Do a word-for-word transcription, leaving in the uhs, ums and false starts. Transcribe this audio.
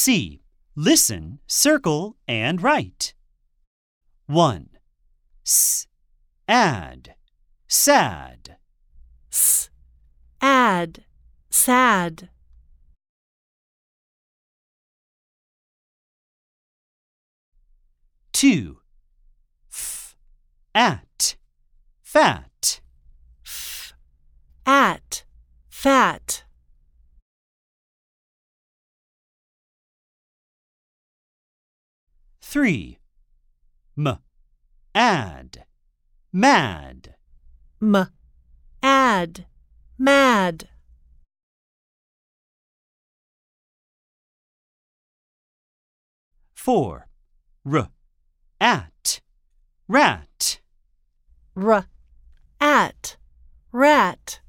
C. Listen, circle, and write. one. S. Add. Sad. S. Add. Sad. two. F. At. Fat. F. At. Fat. three. M. Add. Mad. M. Add. Mad. four. R. At. Rat. R. At. Rat.